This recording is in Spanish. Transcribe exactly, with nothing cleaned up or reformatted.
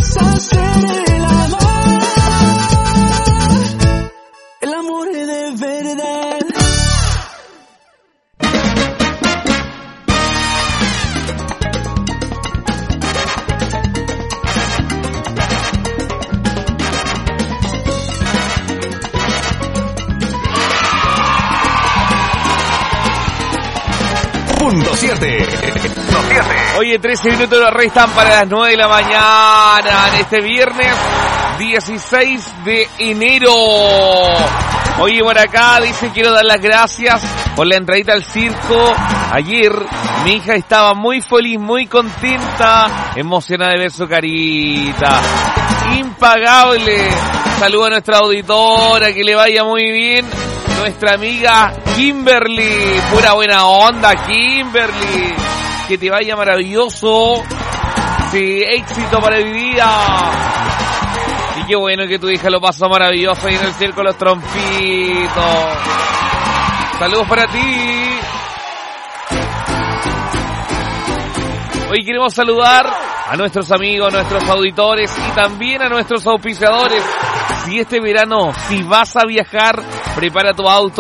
es hacer el amor. El amor de verdad. Punto siete. Oye, trece minutos nos restan para las nueve de la mañana en este viernes dieciséis de enero. Oye, por acá dice: quiero dar las gracias por la entradita al circo. Ayer mi hija estaba muy feliz, muy contenta, emocionada de ver su carita. Impagable. Saludo a nuestra auditora, que le vaya muy bien. Nuestra amiga Kimberly, pura buena onda, Kimberly. Que te vaya maravilloso. Sí, éxito para el día. Y qué bueno que tu hija lo pasó maravilloso ahí en el circo de los trompitos. Saludos para ti. Hoy queremos saludar a nuestros amigos, a nuestros auditores y también a nuestros auspiciadores. Si este verano, si vas a viajar, prepara tu auto